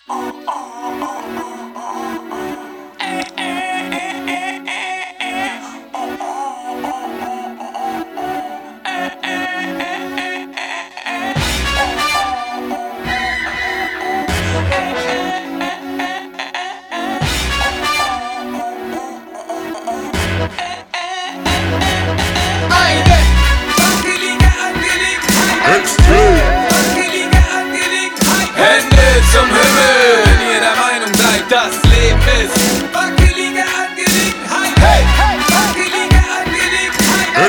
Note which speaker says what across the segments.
Speaker 1: Hände zum Himmel, wenn ihr der Meinung seid, das Leben ist wackelige Angelegenheit. Hey, hey, wackelige Angelegenheit.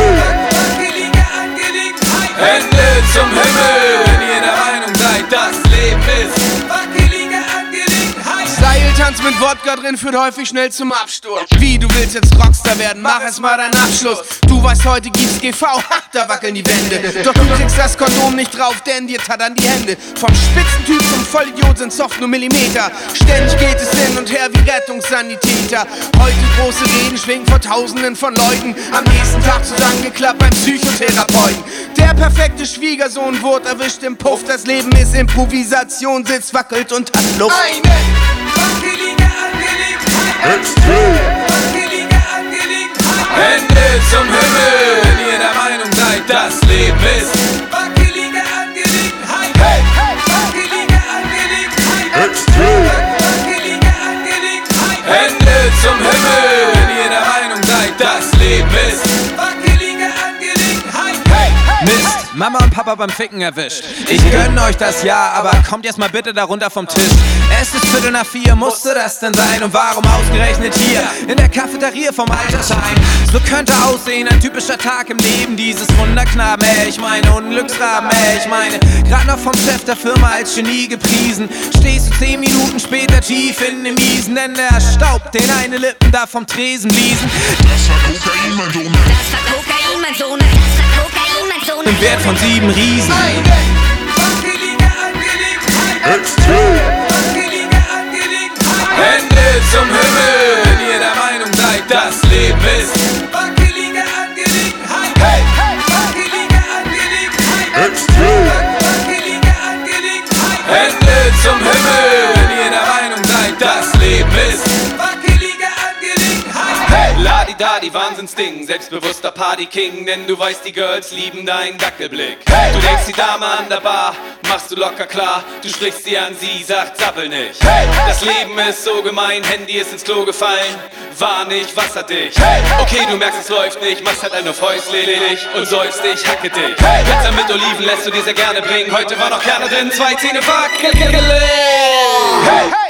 Speaker 1: Wackelige Angelegenheit. Hände zum Himmel, wenn ihr der Meinung seid, das Leben ist wackelige Angelegenheit.
Speaker 2: Seiltanz mit Wodka drin führt häufig schnell zum Absturz. Wie, du willst jetzt Rockstar werden? Mach erst mal deinen Abschluss. Du weißt, heute gibt's GV, ha, da wackeln die Wände. Doch du kriegst das Kondom nicht drauf, denn dir tattern die Hände. Vom Spitzentyp zum Vollidiot sind soft nur Millimeter. Ständig geht es hin und her wie Rettungssanitäter. Heute große Reden schwingen vor Tausenden von Leuten. Am nächsten Tag zusammengeklappt beim Psychotherapeuten. Der perfekte Schwiegersohn wurde erwischt im Puff. Das Leben ist Improvisation, sitzt, wackelt und hat Luft.
Speaker 1: Eine wackelige Angelegenheit. Wackelige Angelegenheit. Hände zum Himmel, wenn ihr der Meinung seid, das Leben ist wackelige Angelegenheit. Hey, hey, wackelige Angelegenheit. Wackelige Angelegenheit. Hände zum Himmel, wenn ihr der Meinung seid, das Leben ist wackelige Angelegenheit. Hey, hey.
Speaker 3: Mist, Mama und Papa beim Ficken erwischt. Ich gönn euch das ja, aber kommt jetzt mal bitte da runter vom Tisch. Es ist 3:45, musste das denn sein? Und warum ausgerechnet hier in der Cafeteria vom Altersheim? So könnte aussehen ein typischer Tag im Leben dieses Wunderknaben. Ich meine Unglücksraben, ich meine grad noch vom Chef der Firma als Genie gepriesen. Stehst du 10 Minuten später tief in den Miesen, denn der Staub, den eine Lippen da vom Tresen bliesen.
Speaker 4: Das war Kokain, mein Sohn.
Speaker 5: Das war Kokain, mein Sohn. Das war Kokain, mein Sohn.
Speaker 3: Im Wert von 7 Riesen.
Speaker 1: Eine wackelige Angelegenheit. Wackelige Angelegenheit. Hände zum Himmel, wenn ihr der Meinung seid, das Leben ist wackelige Angelegenheit. Hey, hey, wackelige Angelegenheit. Wackelige Angelegenheit. Hände zum Himmel, wenn ihr der Meinung seid, das Leben ist wackelige Angelegenheit. Hey, Ladi-Dadi, Wahnsinnsding, selbstbewusster Party-King, denn du weißt, die Girls lieben deinen Dackelblick. Hey, du denkst die Dame an der Bar, machst du locker klar, du sprichst sie an, sie sagt sabbel nicht. Hey, das Leben ist so gemein, Handy ist ins Klo gefallen, war nicht wasserdicht. Hey, okay, du merkst, es läuft nicht, machst halt eine Fäustledig und säufst dich, hacke dich. Hey, Pizza mit Oliven lässt du dir sehr gerne bringen, heute war noch Kerne drin, 2 Zähne wackelig. Hey,